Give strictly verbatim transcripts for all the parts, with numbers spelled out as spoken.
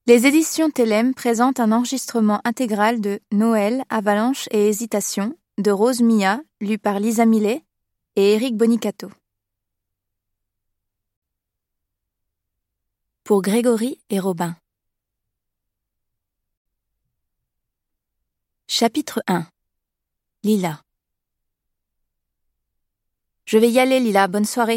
Les éditions Télème présentent un enregistrement intégral de Noël, Avalanche et Hésitation de Rose Mia, lu par Lisa Millet et Éric Bonicato. Pour Grégory et Robin. Chapitre un. Lila. Je vais y aller, Lila, bonne soirée.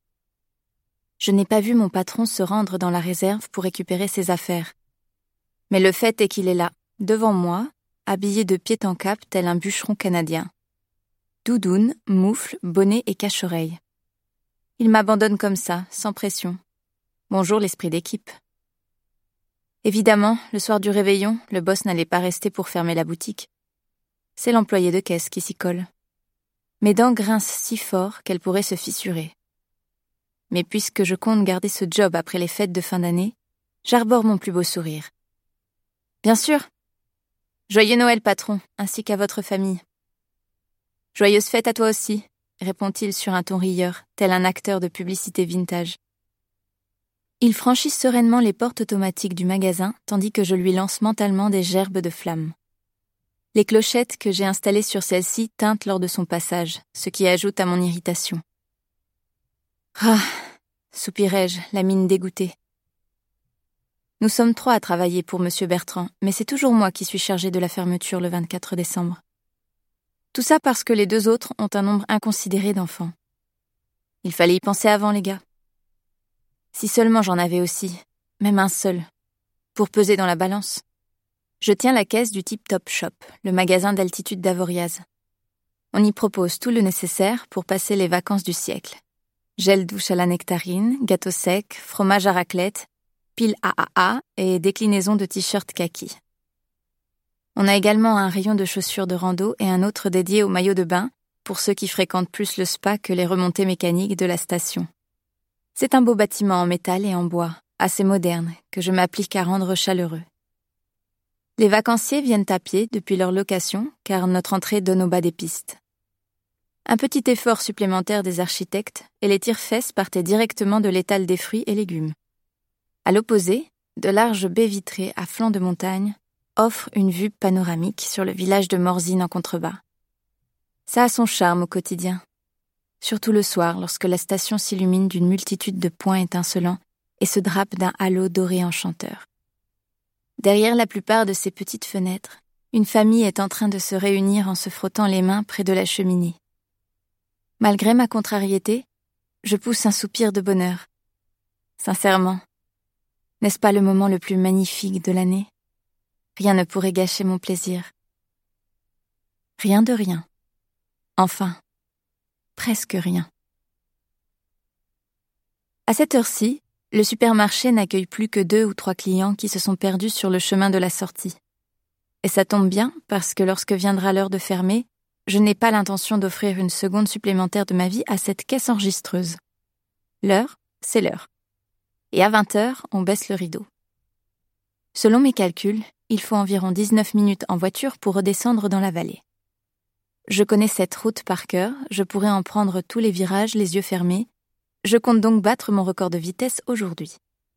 Je n'ai pas vu mon patron se rendre dans la réserve pour récupérer ses affaires. Mais le fait est qu'il est là, devant moi, habillé de pied en cap tel un bûcheron canadien. Doudoune, moufle, bonnet et cache-oreille. Il m'abandonne comme ça, sans pression. Bonjour l'esprit d'équipe. Évidemment, le soir du réveillon, le boss n'allait pas rester pour fermer la boutique. C'est l'employé de caisse qui s'y colle. Mes dents grincent si fort qu'elles pourraient se fissurer. Mais puisque je compte garder ce job après les fêtes de fin d'année, j'arbore mon plus beau sourire. Bien sûr. Joyeux Noël, patron, ainsi qu'à votre famille. Joyeuse fête à toi aussi, répond-il sur un ton rieur, tel un acteur de publicité vintage. Il franchit sereinement les portes automatiques du magasin, tandis que je lui lance mentalement des gerbes de flammes. Les clochettes que j'ai installées sur celle-ci tintent lors de son passage, ce qui ajoute à mon irritation. Ah, soupirai-je, la mine dégoûtée. Nous sommes trois à travailler pour Monsieur Bertrand, mais c'est toujours moi qui suis chargée de la fermeture le vingt-quatre décembre. Tout ça parce que les deux autres ont un nombre inconsidéré d'enfants. Il fallait y penser avant, les gars. Si seulement j'en avais aussi, même un seul, pour peser dans la balance. Je tiens la caisse du Tip Top Shop, le magasin d'altitude d'Avoriaz. On y propose tout le nécessaire pour passer les vacances du siècle. Gel douche à la nectarine, gâteau sec, fromage à raclette, pile A A A et déclinaison de t-shirts kaki. On a également un rayon de chaussures de rando et un autre dédié aux maillots de bain pour ceux qui fréquentent plus le spa que les remontées mécaniques de la station. C'est un beau bâtiment en métal et en bois, assez moderne, que je m'applique à rendre chaleureux. Les vacanciers viennent à pied depuis leur location, car notre entrée donne au bas des pistes. Un petit effort supplémentaire des architectes, et les tire-fesses partaient directement de l'étal des fruits et légumes. À l'opposé, de larges baies vitrées à flanc de montagne offrent une vue panoramique sur le village de Morzine en contrebas. Ça a son charme au quotidien. Surtout le soir, lorsque la station s'illumine d'une multitude de points étincelants et se drape d'un halo doré enchanteur. Derrière la plupart de ces petites fenêtres, une famille est en train de se réunir en se frottant les mains près de la cheminée. Malgré ma contrariété, je pousse un soupir de bonheur. Sincèrement, n'est-ce pas le moment le plus magnifique de l'année? Rien ne pourrait gâcher mon plaisir. Rien de rien. Enfin, presque rien. À cette heure-ci, le supermarché n'accueille plus que deux ou trois clients qui se sont perdus sur le chemin de la sortie. Et ça tombe bien parce que lorsque viendra l'heure de fermer, je n'ai pas l'intention d'offrir une seconde supplémentaire de ma vie à cette caisse enregistreuse. L'heure, c'est l'heure. Et à vingt heures, on baisse le rideau. Selon mes calculs, il faut environ dix-neuf minutes en voiture pour redescendre dans la vallée. Je connais cette route par cœur, je pourrais en prendre tous les virages les yeux fermés. Je compte donc battre mon record de vitesse aujourd'hui.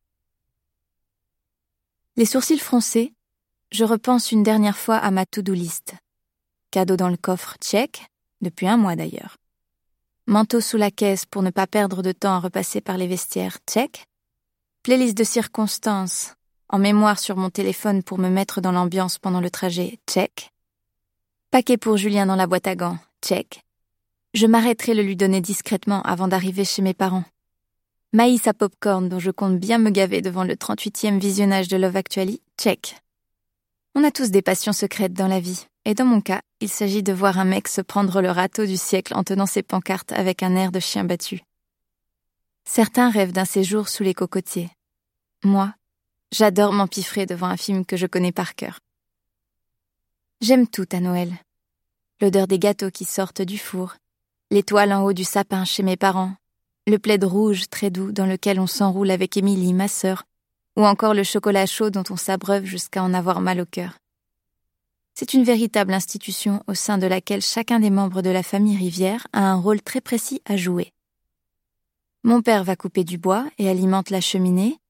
Les sourcils froncés, je repense une dernière fois à ma to-do list. Cadeau dans le coffre, check, depuis un mois d'ailleurs. Manteau sous la caisse pour ne pas perdre de temps à repasser par les vestiaires, check. Playlist de circonstances, en mémoire sur mon téléphone pour me mettre dans l'ambiance pendant le trajet, check. Paquet pour Julien dans la boîte à gants, check. Je m'arrêterai le lui donner discrètement avant d'arriver chez mes parents. Maïs à popcorn dont je compte bien me gaver devant le trente-huitième visionnage de Love Actually, check. On a tous des passions secrètes dans la vie, et dans mon cas, il s'agit de voir un mec se prendre le râteau du siècle en tenant ses pancartes avec un air de chien battu. Certains rêvent d'un séjour sous les cocotiers. Moi, j'adore m'empiffrer devant un film que je connais par cœur. J'aime tout à Noël. L'odeur des gâteaux qui sortent du four, l'étoile en haut du sapin chez mes parents, le plaid rouge très doux dans lequel on s'enroule avec Émilie, ma sœur, ou encore le chocolat chaud dont on s'abreuve jusqu'à en avoir mal au cœur. C'est une véritable institution au sein de laquelle chacun des membres de la famille Rivière a un rôle très précis à jouer. Mon père va couper du bois et alimente la cheminée,